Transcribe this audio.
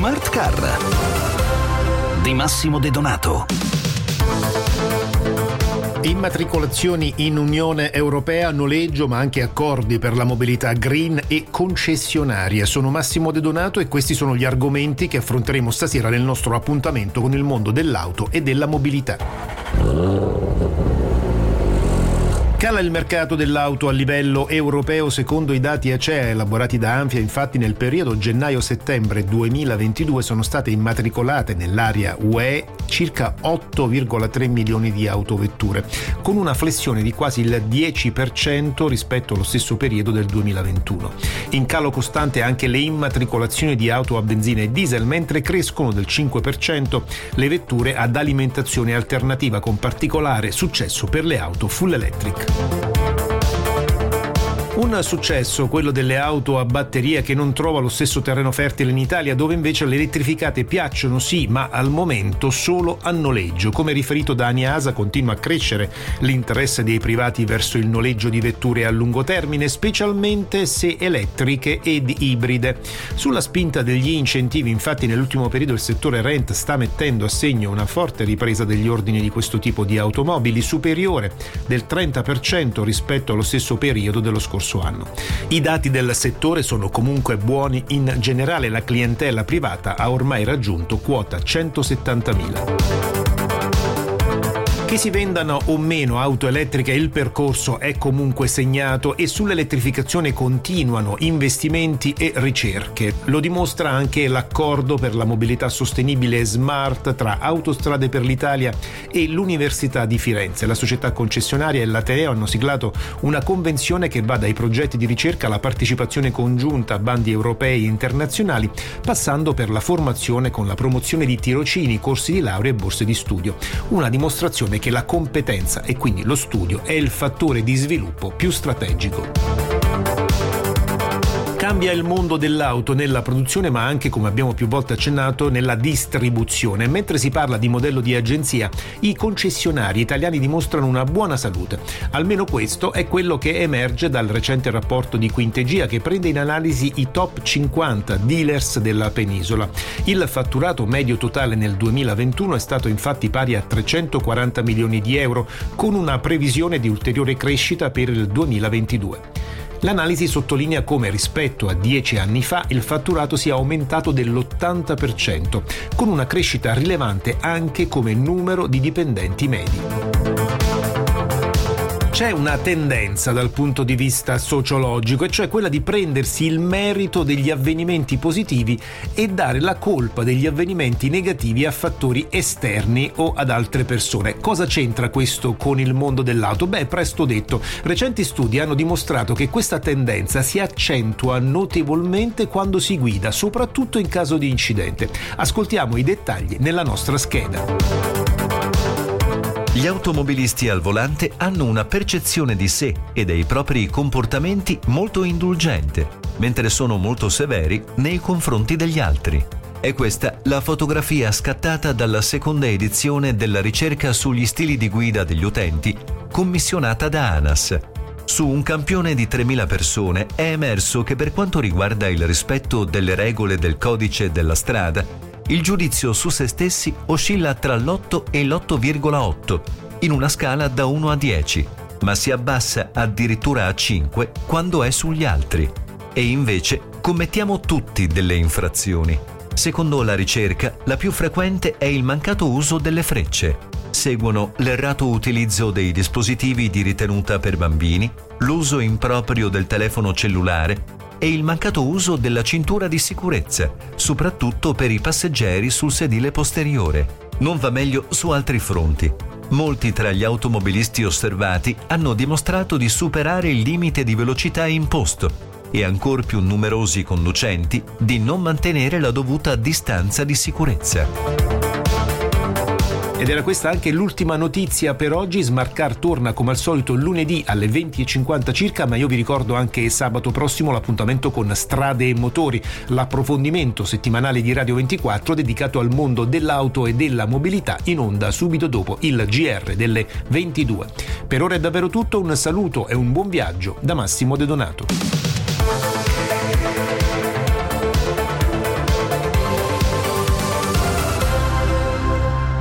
Smart Car di Massimo De Donato. Immatricolazioni in Unione Europea, noleggio ma anche accordi per la mobilità green e concessionarie. Sono Massimo De Donato e questi sono gli argomenti che affronteremo stasera nel nostro appuntamento con il mondo dell'auto e della mobilità. Cala il mercato dell'auto a livello europeo secondo i dati ACEA elaborati da Anfia. Infatti nel periodo gennaio-settembre 2022 sono state immatricolate nell'area UE circa 8,3 milioni di autovetture, con una flessione di quasi il 10% rispetto allo stesso periodo del 2021. In calo costante anche le immatricolazioni di auto a benzina e diesel, mentre crescono del 5% le vetture ad alimentazione alternativa, con particolare successo per le auto full electric. Un successo, quello delle auto a batteria, che non trova lo stesso terreno fertile in Italia, dove invece le elettrificate piacciono sì, ma al momento solo a noleggio. Come riferito da Aniasa, continua a crescere l'interesse dei privati verso il noleggio di vetture a lungo termine, specialmente se elettriche ed ibride. Sulla spinta degli incentivi, infatti, nell'ultimo periodo il settore rent sta mettendo a segno una forte ripresa degli ordini di questo tipo di automobili, superiore del 30% rispetto allo stesso periodo dello scorso anno. I dati del settore sono comunque buoni in generale. La clientela privata ha ormai raggiunto quota 170.000. Che si vendano o meno auto elettriche, il percorso è comunque segnato e sull'elettrificazione continuano investimenti e ricerche. Lo dimostra anche l'accordo per la mobilità sostenibile Smart tra Autostrade per l'Italia e l'Università di Firenze. La società concessionaria e l'Ateneo hanno siglato una convenzione che va dai progetti di ricerca alla partecipazione congiunta a bandi europei e internazionali, passando per la formazione con la promozione di tirocini, corsi di laurea e borse di studio. Una dimostrazione che la competenza e quindi lo studio è il fattore di sviluppo più strategico. Cambia il mondo dell'auto nella produzione, ma anche, come abbiamo più volte accennato, nella distribuzione. Mentre si parla di modello di agenzia, i concessionari italiani dimostrano una buona salute. Almeno questo è quello che emerge dal recente rapporto di Quintegia, che prende in analisi i top 50 dealers della penisola. Il fatturato medio totale nel 2021 è stato infatti pari a 340 milioni di euro, con una previsione di ulteriore crescita per il 2022. L'analisi sottolinea come rispetto a 10 anni fa il fatturato sia aumentato dell'80%, con una crescita rilevante anche come numero di dipendenti medi. C'è una tendenza dal punto di vista sociologico, e cioè quella di prendersi il merito degli avvenimenti positivi e dare la colpa degli avvenimenti negativi a fattori esterni o ad altre persone. Cosa c'entra questo con il mondo dell'auto? Beh, presto detto. Recenti studi hanno dimostrato che questa tendenza si accentua notevolmente quando si guida, soprattutto in caso di incidente. Ascoltiamo i dettagli nella nostra scheda. Gli automobilisti al volante hanno una percezione di sé e dei propri comportamenti molto indulgente, mentre sono molto severi nei confronti degli altri. È questa la fotografia scattata dalla seconda edizione della ricerca sugli stili di guida degli utenti, commissionata da ANAS. Su un campione di 3.000 persone è emerso che per quanto riguarda il rispetto delle regole del codice della strada, il giudizio su se stessi oscilla tra l'8 e l'8,8 in una scala da 1 a 10, ma si abbassa addirittura a 5 quando è sugli altri. E invece commettiamo tutti delle infrazioni. Secondo la ricerca, la più frequente è il mancato uso delle frecce. Seguono l'errato utilizzo dei dispositivi di ritenuta per bambini, l'uso improprio del telefono cellulare e il mancato uso della cintura di sicurezza, soprattutto per i passeggeri sul sedile posteriore. Non va meglio su altri fronti. Molti tra gli automobilisti osservati hanno dimostrato di superare il limite di velocità imposto e ancor più numerosi conducenti di non mantenere la dovuta distanza di sicurezza. Ed era questa anche l'ultima notizia per oggi. Smart Car torna come al solito lunedì alle 20:50 circa, ma io vi ricordo anche sabato prossimo l'appuntamento con Strade e Motori, l'approfondimento settimanale di Radio 24 dedicato al mondo dell'auto e della mobilità, in onda subito dopo il GR delle 22. Per ora è davvero tutto, un saluto e un buon viaggio da Massimo De Donato.